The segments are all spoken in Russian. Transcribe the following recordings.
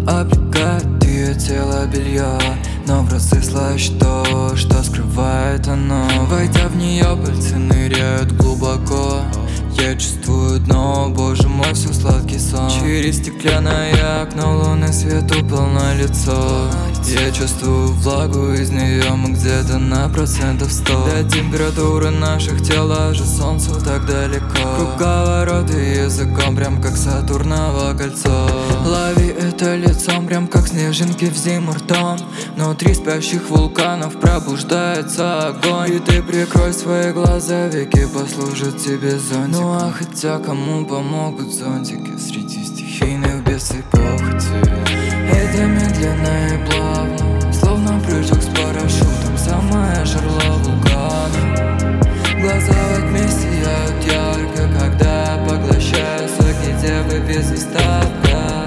облекает ее тело белье, но в разы слаще то, что скрывает оно. Войдя в нее, пальцы ныряют глубоко. Я чувствую дно, боже мой, все сладкий сон. Через стеклянное окно лунный свет упал на лицо. Я чувствую влагу из нее, мы где-то на 100%. До температуры наших тел даже солнцу так далеко. Круговороты языком, прям как Сатурново кольцо. Лови это лицом, прям как снежинки в зиму ртом. Внутри спящих вулканов пробуждается огонь. И ты прикрой свои глаза, веки послужат тебе зонтиком. Ну а хотя кому помогут зонтики среди стихийных бедствий похоти? Это медленно и плавно, словно прыжок с парашютом, самое жерло вулкана. Глаза во тьме сияют ярко, когда я поглощаю соки девы без остатка.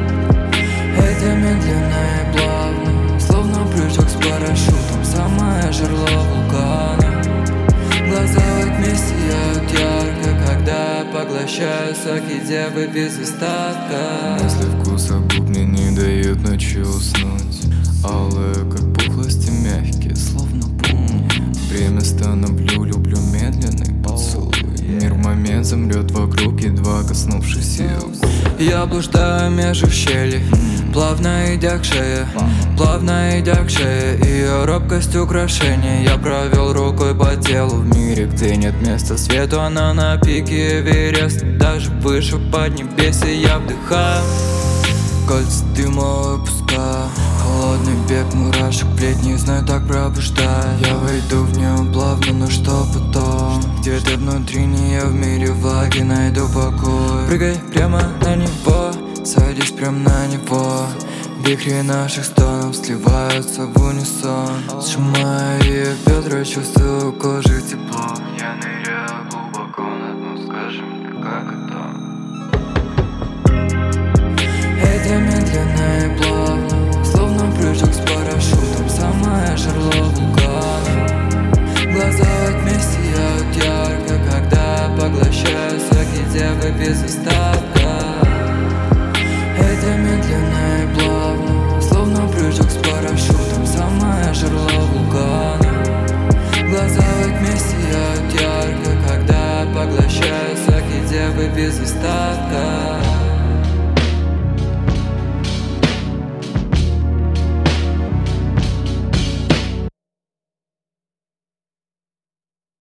Это медленно и плавно, словно прыжок с парашютом, самое жерло вулкана. Глаза во тьме сияют ярко, когда я поглощаю соки девы без остатка. Если вкуса губни не дают ночью уснуть, алые, как пухлости, мягкие, словно пум. Время становлю, люблю медленный поцелуй. Мир в момент замрет вокруг, едва коснувшись ее губ. Я блуждаю между щелей, плавно идя к шее, плавно идя к шее. Ее робкость украшения. Я провел рукой по телу в мире, где нет места свету. Она на пике Эвереста, даже выше поднебесья. Я вдыхаю кольца дыма выпускаю. Холодный бег мурашек, плеть не знаю, так пробуждает. Я войду в нее плавно, но что потом? Где-то внутри нее в мире влаги найду покой. Прыгай прямо на него, садись прямо на него. Вихри наших стонов сливаются в унисон. Сжимая ее бедра, чувствую кожей тепло.